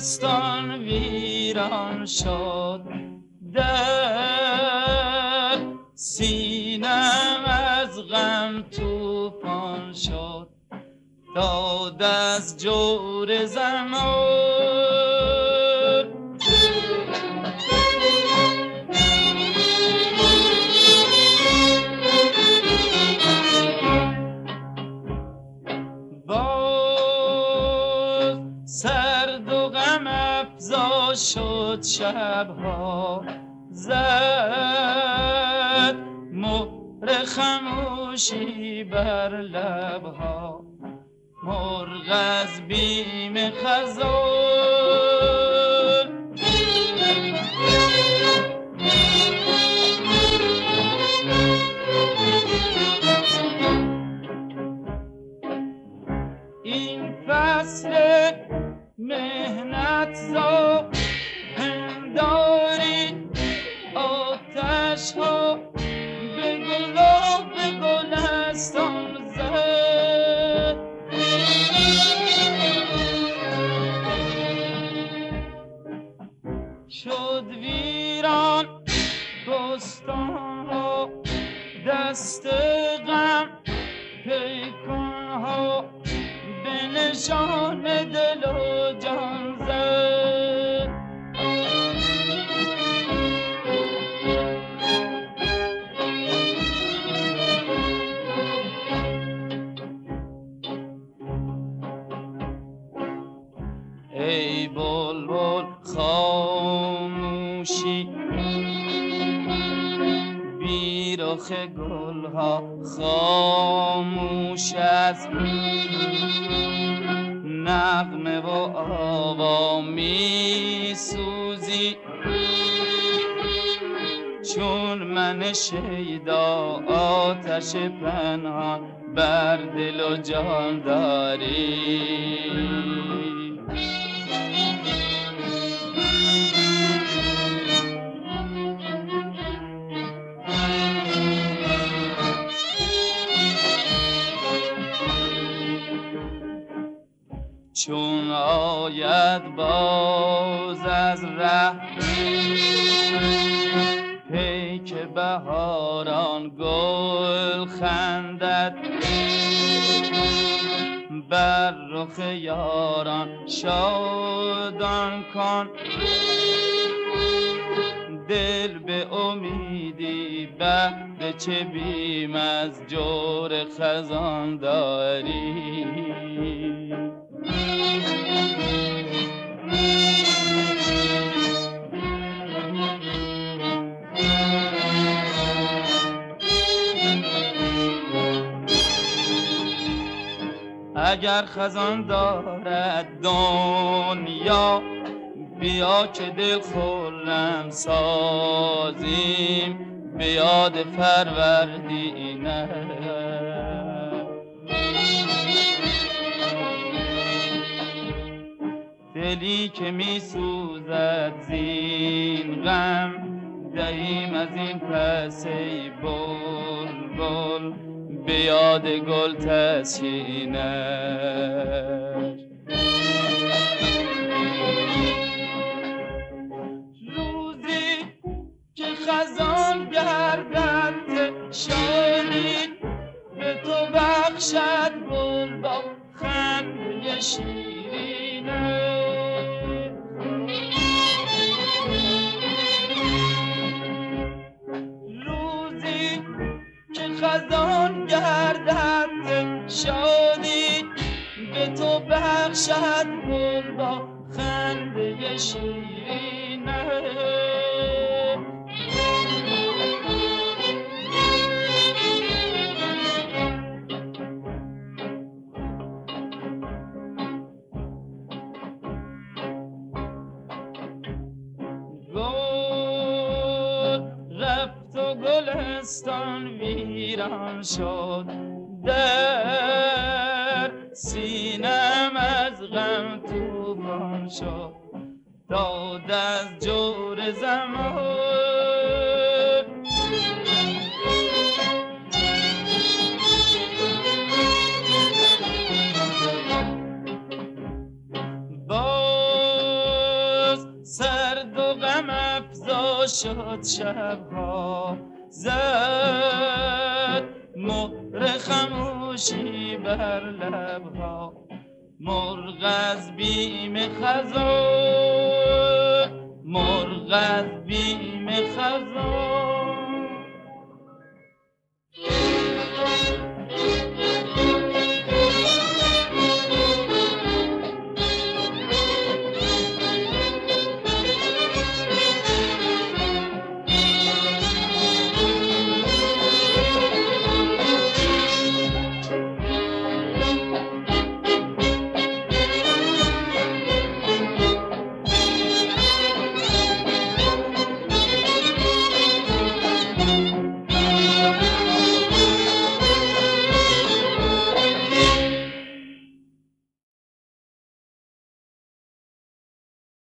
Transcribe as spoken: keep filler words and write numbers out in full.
گلستان ویران شد، در سینم از غم طوفان شد. داد از جور زمان باز سرد و غم افزا شد، شبها زد مهر خموشی بر لبها. مرغ از بیم خزان این فصل مهنت زا پنداری آتش ها به گلاب گلستان زد. شد ویران بستان ها، دست غم پیکان ها به نشان دل و جان زد. ای بلبل خاموشی بی رخ گلها، خاموش از نغمه و آوا می سوزی. چون من شیدا آتش پنهان بر دل و جان داری. چون آید باز از ره پیک بهاران، گل خندد بر رخ یاران. شادان کن دل به امیدی، بهر چه بیم از جور خزان داری. اگر خزان دارد دنیا، بیا که دل خرم سازیم به یاد فروردینه. دلی که می سوزد زین غم، دهیم از این پس ای بلبل به یاد گل تسکینش. روزی که خزان گردد شادی به تو بخشد گل با خنده شیرینه. روزی که خزان گردد شادی به تو بخشد گل با خنده شیرینه. گلستان ویران شد، در سینم از غم طوفان شد. داد از جور زمان باز شد شبها زد مهر خموشی بر لبها مرغ از بیم خزان مرغ از بیم خزان